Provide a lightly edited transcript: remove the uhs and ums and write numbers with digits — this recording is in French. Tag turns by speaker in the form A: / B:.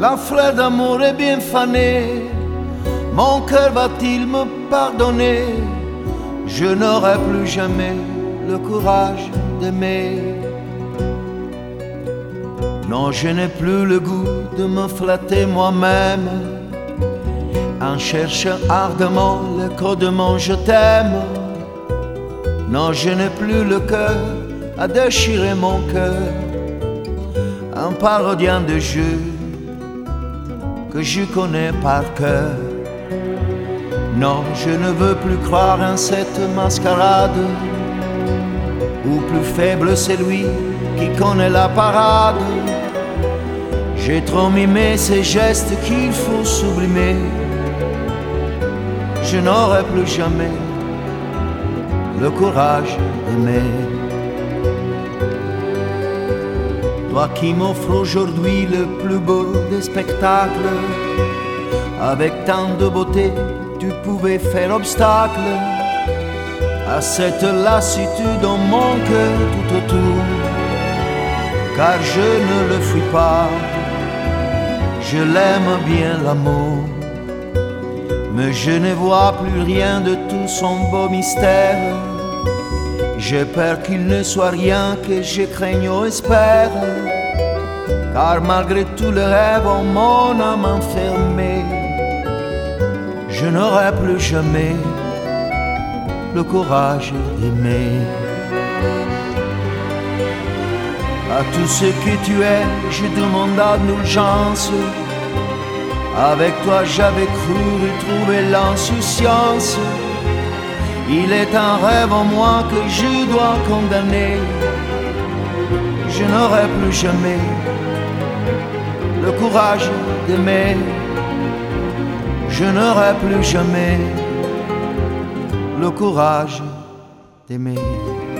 A: La fleur d'amour est bien fanée, mon cœur va-t-il me pardonner? Je n'aurai plus jamais le courage d'aimer. Non, je n'ai plus le goût de me flatter moi-même en cherchant ardemment l'écho de mon je t'aime. Non, je n'ai plus le cœur à déchirer mon cœur en parodiant des jeux que je connais par cœur. Non, je ne veux plus croire en cette mascarade où plus faible c'est lui qui connaît la parade. J'ai trop mimé ces gestes qu'il faut sublimer. Je n'aurai plus jamais le courage d'aimer. Toi qui m'offres aujourd'hui le plus beau des spectacles, avec tant de beauté tu pouvais faire obstacle à cette lassitude dans mon cœur tout autour. Car je ne le fuis pas, je l'aime bien l'amour, mais je ne vois plus rien de tout son beau mystère. J'ai peur qu'il ne soit rien que je craigne ou espère, car malgré tous les rêves en mon âme enfermée, je n'aurai plus jamais le courage d'aimer. À tout ce que tu es, je demande indulgence. Avec toi j'avais cru retrouver l'insouciance. Il est un rêve en moi que je dois condamner. Je n'aurai plus jamais le courage d'aimer. Je n'aurai plus jamais le courage d'aimer.